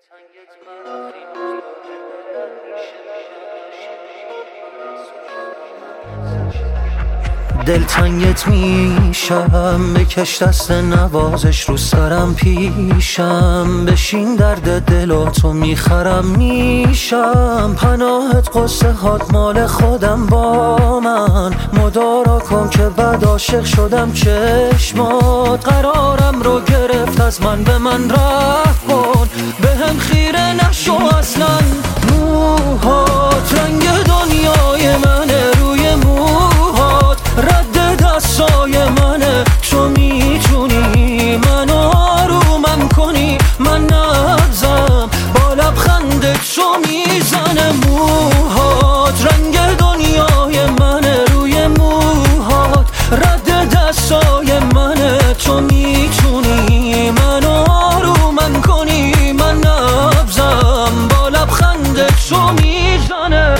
دلتنگت میشم، بکش دست نوازش رو سرم پیشم، بشین درد دلاتو میخرم میشم، پناهت قصه هات مال خودم با من، مدارا کن که بعد عاشق شدم چشمات، قرارم رو گرفت از من به من رفت کن، به هم خیره نشو اصلا، موهات رنگ دنیای منه، روی موهات رد دستای منه، تو میتونی منو آرومم کنی، من نبزم با لبخندت تو میزنه، موهات رنگ دنیای منه، روی موهات رد دستای منه، تو میتونی منو آرومم کنی، من نبزم با لبخندت تو میزنه.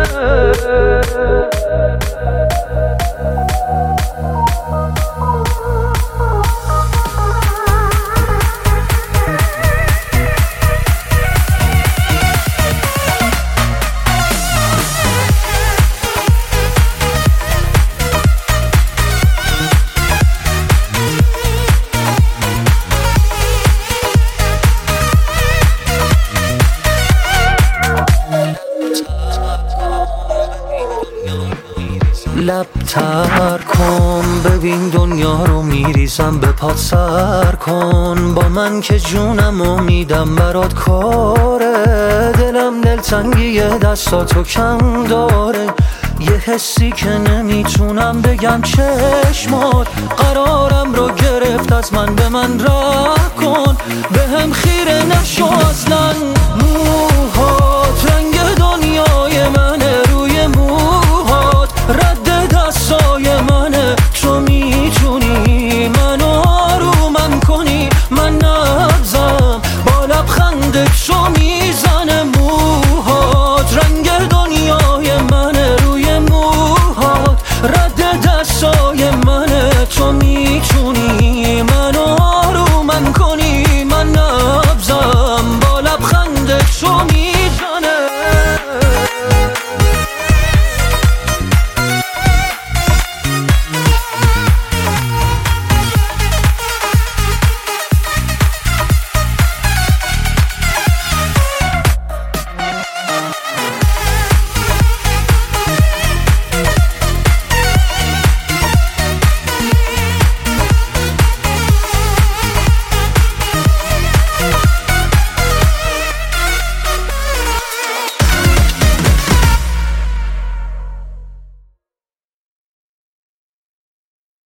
لب تر کن ببین دنیا رو میریزم به پات، سر کن با من که جونم و میدم برات کاره، دلم دلتنگی دستاتو کم داره، یه حسی که نمیتونم بگم چشمات، قرارم رو گرفت از من به من راه کن، به هم خیره نشو اصلا،